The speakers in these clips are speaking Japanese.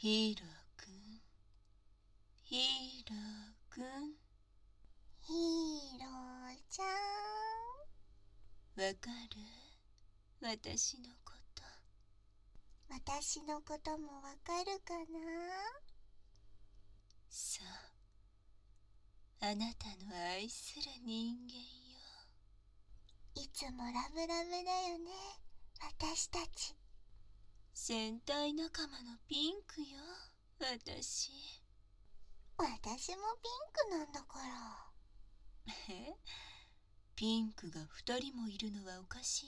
ヒーローくん、ヒーローくん。 ヒーローちゃん。 わかる？私のこと。 私のこともわかるかな？ そう、あなたの愛する人間よ。 いつもラブラブだよね、私たち。 戦隊仲間のピンクよ、私。 私もピンクなんだから。 え？ピンクが2人もいるのはおかしい？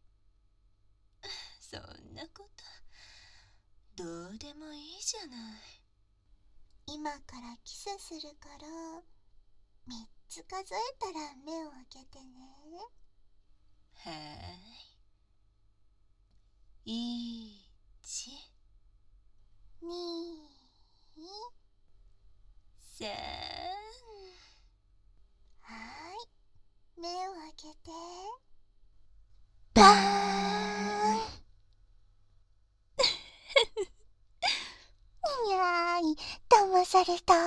そんなことどうでもいいじゃない。 今からキスするから3つ数えたら目を開けてね。 はーい。1、 2、 3。 はーい、目を開けて。 バーン。 にゃーい、騙された。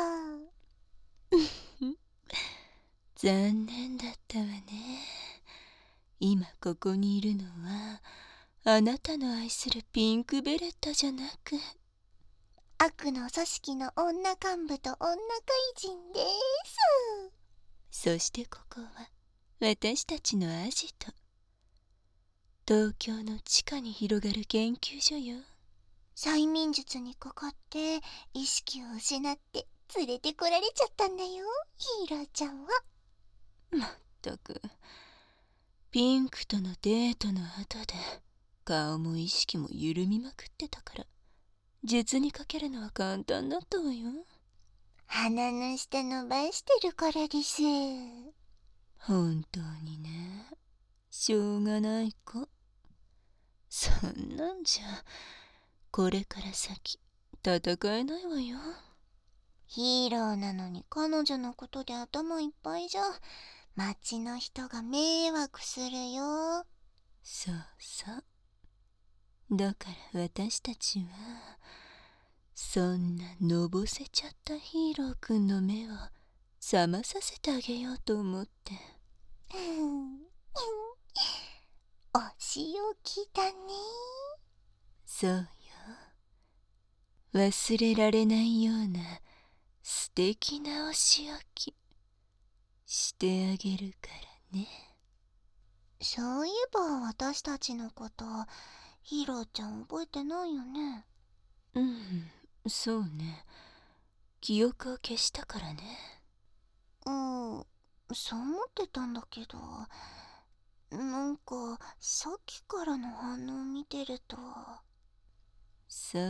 残念だったわね。今ここにいるのはあなたの愛するピンクベレッタじゃなく、 悪の組織の女幹部と女怪人です。 そしてここは私たちのアジト。東京の地下に広がる研究所よ。 催眠術にかかって意識を失って連れてこられちゃったんだよ、ヒーローちゃんは。 まったく、ピンクとのデートの後で顔も意識も緩みまくってたから、術にかけるのは簡単だったわよ。 鼻の下伸ばしてるからです。 本当にね、しょうがない子。そんなんじゃこれから先戦えないわよ。 ヒーローなのに彼女のことで頭いっぱいじゃ町の人が迷惑するよ。 そうそう。だから私たちはそんなのぼせちゃったヒーローくんの目を覚まさせてあげようと思って。 お仕置きだね。 そうよ。忘れられないような素敵なお仕置きしてあげるからね。 そういえば私たちのことヒーローちゃん覚えてないよね。 うん、そうね。記憶を消したからね。 うん、そう思ってたんだけど、なんかさっきからの反応見てると。 そう。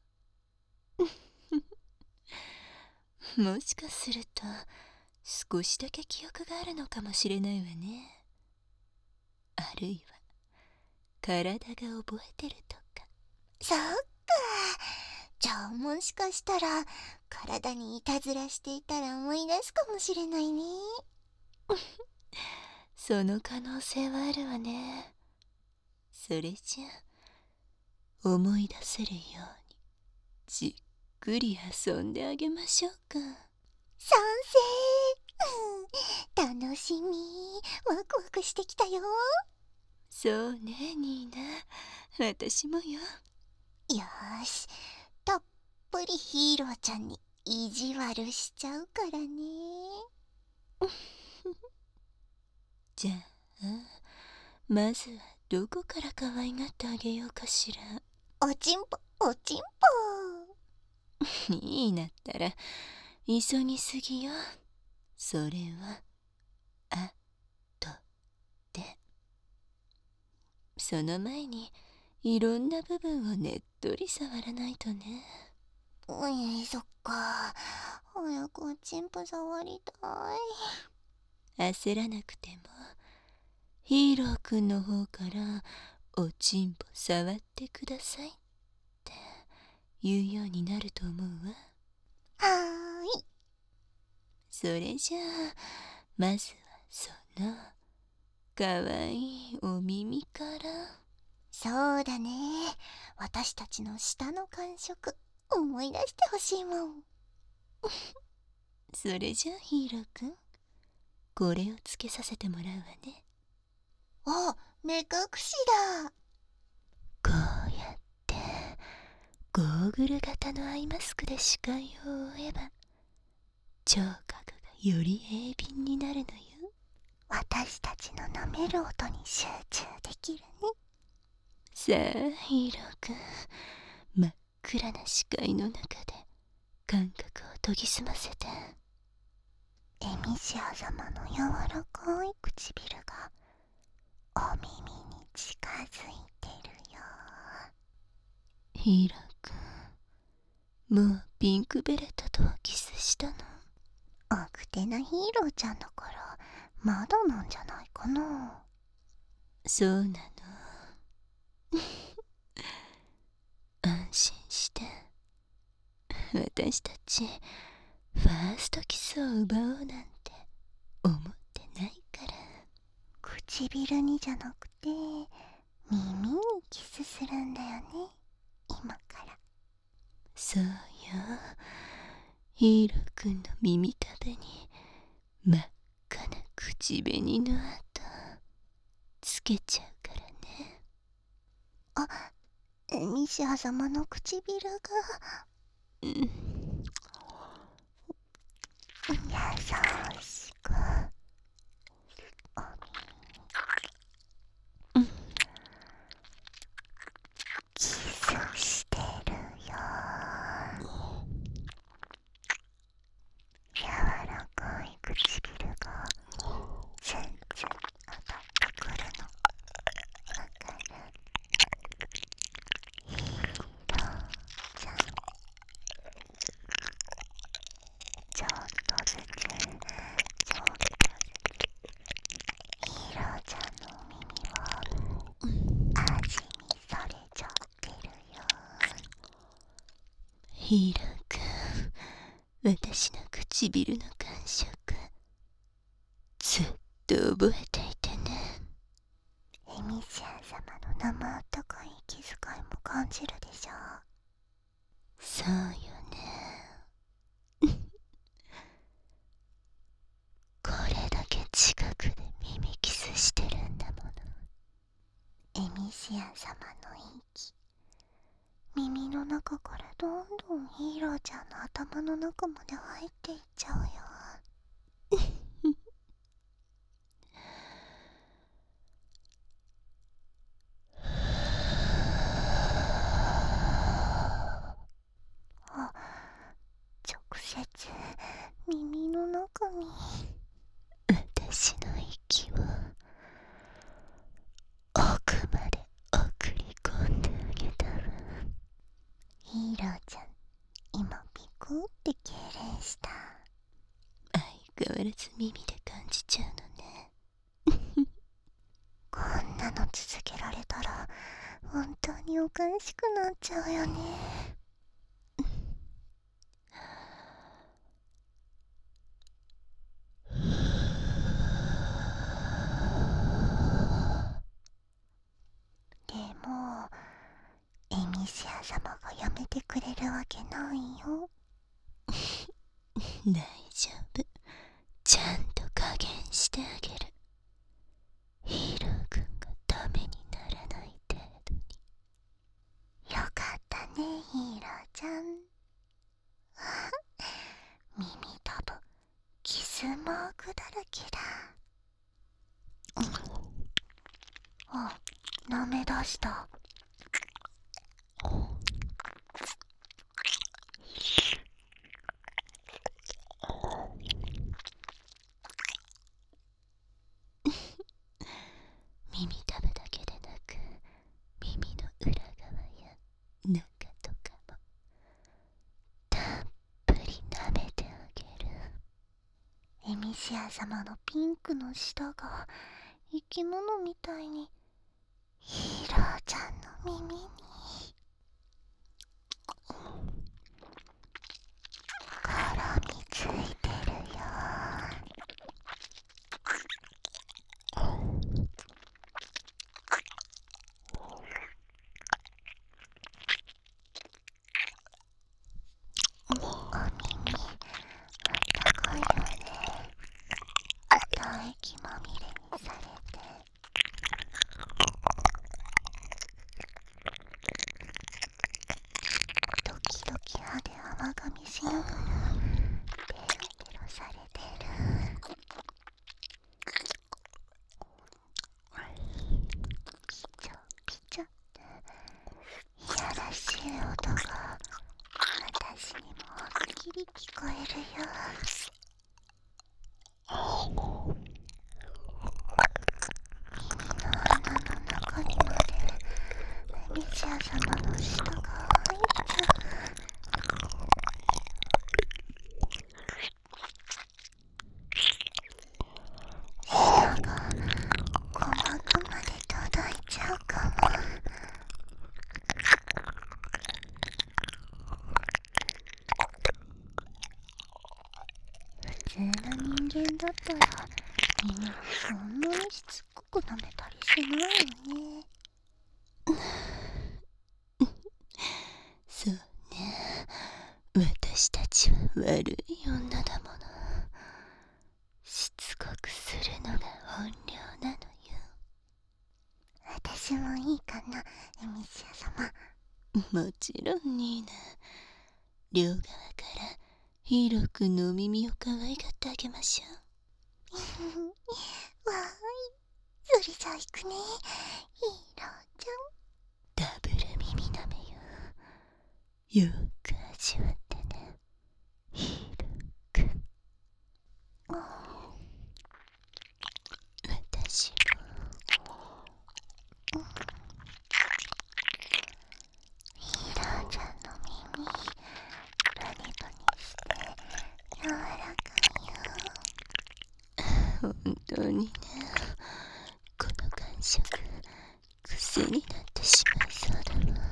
もしかすると少しだけ記憶があるのかもしれないわね。あるいは体が覚えてるとか。 そっか。じゃあもしかしたら体にいたずらしていたら思い出すかもしれないね。 その可能性はあるわね。それじゃあ思い出せるようにじっくり遊んであげましょうか。 賛成。楽しみ。ワクワクしてきたよ。 そうね、ニーナ。私もよ。 よーし、たっぷりヒーローちゃんに意地悪しちゃうからね。 じゃあまずはどこから可愛がってあげようかしら。 おちんぽおちんぽ。 ニーナったら急ぎすぎよ。それはあとで。その前にいろんな部分をねっとり触らないとね。 そっか。早くおちんぽ触りたい。 焦らなくてもヒーローくんの方からおちんぽ触ってくださいって言うようになると思うわ。 はーい。 それじゃあまずはそのかわいいお耳から。 そうだね。私たちの舌の感触思い出してほしいもん。 それじゃあヒーローくん、これをつけさせてもらうわね。 あ、目隠しだ。 こうやってゴーグル型のアイマスクで視界を覆えば、聴覚がより鋭敏になるのよ。 私たちの舐める音に集中できるね。 さあヒーローくん、真っ暗な視界の中で感覚を研ぎ澄ませて。 エミシア様の柔らかい唇がお耳に近づいてるよ。 ヒーローくん、もうピンクベレッタとはキスしたの？ 奥手なヒーローちゃんだからまだなんじゃないかな。 そうなの。安心して。私たちファーストキスを奪おうなんて思ってないから。 唇にじゃなくて耳にキスするんだよね、今から。 そうよ。ヒーローくんの耳たぶに真っ赤な口紅の跡つけちゃうからね。 あ、エミシア様の唇がうん、 優しくお耳にキスしてるよ。柔らかい唇が全然当たってくるのわかる？ヒーローちゃん、ちょっとずつちょっとずつヒーローちゃんのお耳を味見されちゃってるよ。 ヒーローくん、私の唇の感触ずっと覚えていてね。 エミシアン様の生あったかい息遣いも感じるでしょ。 そうよね。これだけ近くで耳キスしてるんだもの。 エミシアン様の息、耳の中からどんどんヒーローちゃんの頭の中まで入っていっちゃうよ。あ、直接耳の中に。 私の息を奥まで送り込んであげたわ。 ヒーローちゃん、今ピクって痙攣した。 相変わらず耳で感じちゃうのね。 こんなの続けられたら本当におかしくなっちゃうよね。でもエミシア様がやめてくれるわけないよ。 大丈夫。ちゃんと加減してあげる。ヒーローくんがダメにならない程度に。 よかったね、ヒーローちゃん。耳たぶキスマークだらけだ。あ、舐め出した。 耳たぶだけでなく、耳の裏側や中とかもたっぷり舐めてあげる。 エミシア様のピンクの舌が生き物みたいにヒーローちゃんの耳に絡みついてるよ。 甘噛みしながらペロペロされてる。ピチャピチャっていやらしい音が私にもはっきり聞こえるよ。耳の穴の中にまでエミシア様の舌が入っちゃう。舌が鼓膜まで届いちゃうかも。普通の人間だったら耳そんなにしつこく舐めたりしないよね。 そうね、私たちは悪い女だもの。しつこくするのが本領なのよ。 私もいいかな、エミシア様。 もちろんニーナ。両側からヒーロー君のお耳を可愛がってあげましょう。 わーい、それじゃあ行くね、ヒーローちダブル耳なめよ。よく味わってね、ヒーロー君。 ゃん。 私ヒーローちゃんの耳バニバニして柔らかいよ。 本当にね、この感触癖になってしまいそうだわ。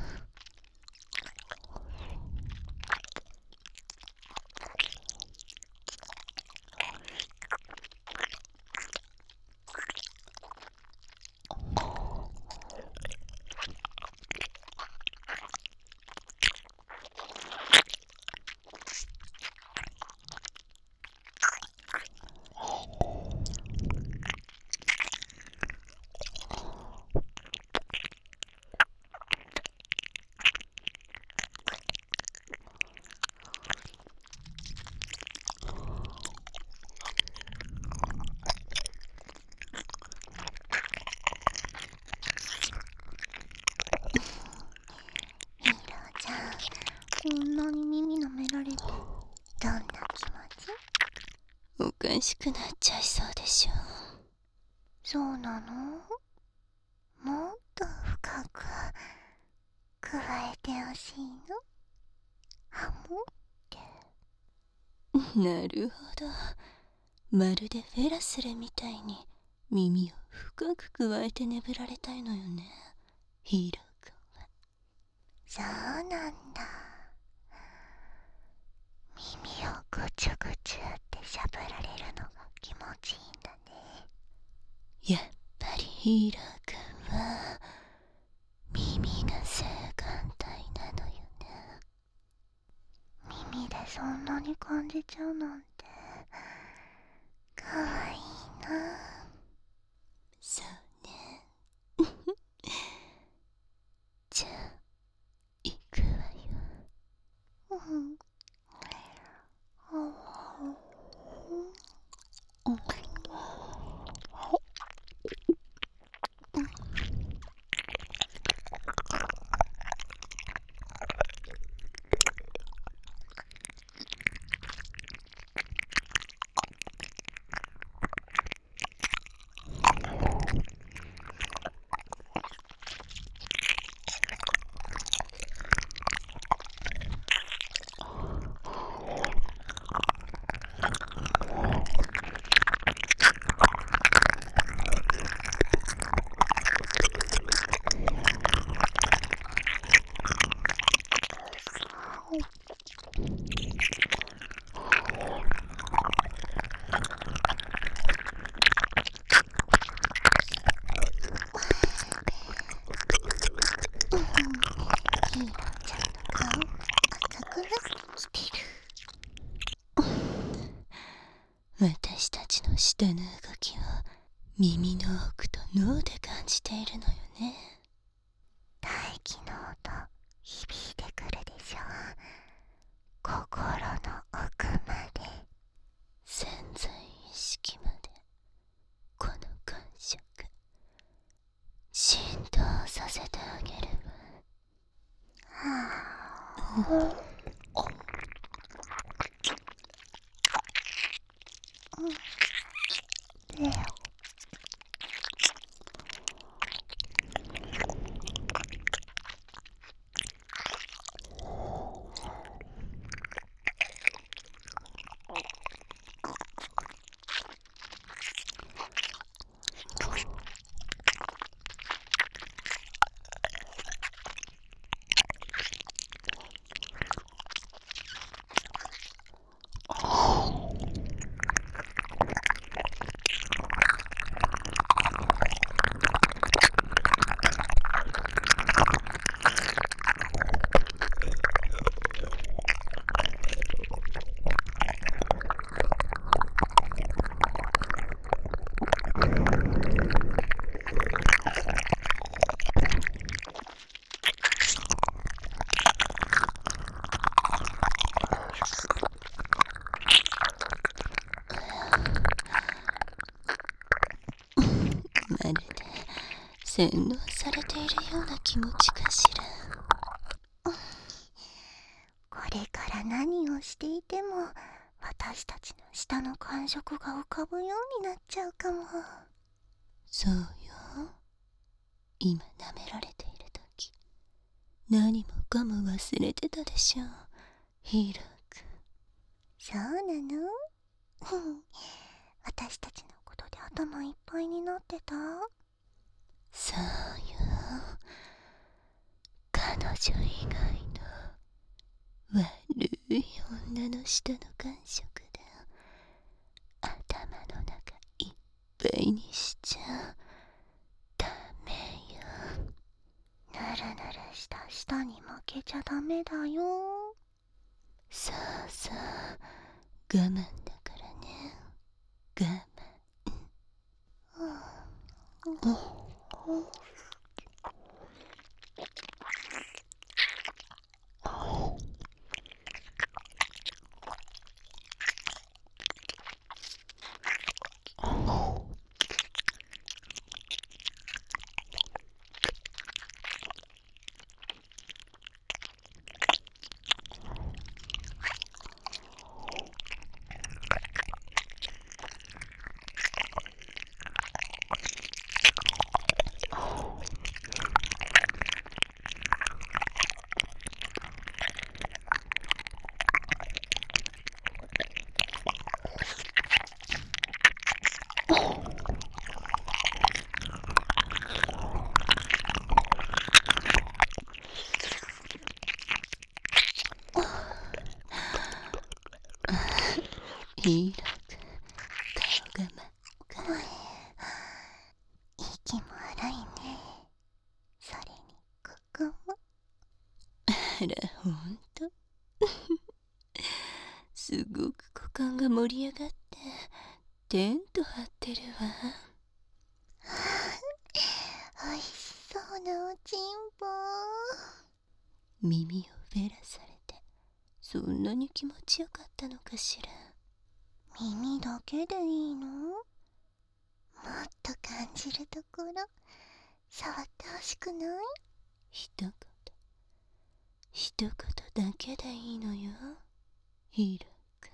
ヒーローちゃん、こんなに耳舐められてどんな気持ち？ おかしくなっちゃいそうでしょ。 そうなの？もっと深く加えてほしいの？ハモって。 なるほど、まるでフェラスレみたいに耳を深く加えて眠られたいのよね、ヒーロー君は。 そうなんだ。耳をぐちゅぐちゅってしゃぶられるのが気持ちいいんだね。 やっぱりヒーロー君は耳が性感帯なのよね。 耳でそんなに感じちゃうなんてかわいいな。 そうね。じゃあ行くわよ。 うん。ヒーローちゃんの顔赤くなってきてる。 私たちの舌の動きを耳の奥と脳で感じているのよね。 大気の音響いてくるでしょ。こまるで洗脳されているような気持ちかしら。 これから何をしていても私たちの舌の感触が浮かぶようになっちゃうかも。 そうよ。今舐められているとき、何もかも忘れてたでしょう、ヒーロー君。 そうなの？私たちのことで頭いっぱいになってた？ そうよ。彼女以外の悪い女の舌の感触で頭の中いっぱいにしちゃダメよ。 ぬるぬるした舌に負けちゃダメだよ。 そうそう、我慢だからね。我慢。ヒーロー君、顔が真っ赤。 息も荒いね。それにここも。 あら、ほんとすごく股間が盛り上がってテント張ってるわ。 おいしそうなおちんぽ。 耳をベラされてそんなに気持ちよかったのかしら。 耳だけでいいの？もっと感じるところ触ってほしくない？ 一言だけでいいのよ、ヒーロー君。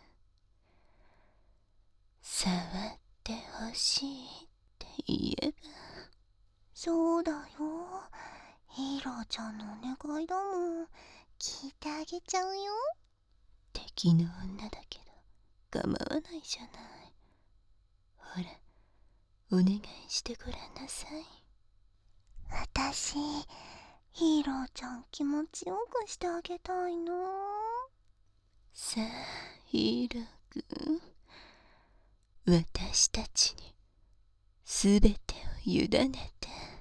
触ってほしいって言えば。 そうだよ、ヒーローちゃんのお願いだもん。聞いてあげちゃうよ。 敵の女だけど構わないじゃない。ほら、お願いしてごらんなさい。 私、ヒーローちゃん気持ちよくしてあげたいな。 さあ、ヒーロー君、私たちにすべてを委ねて。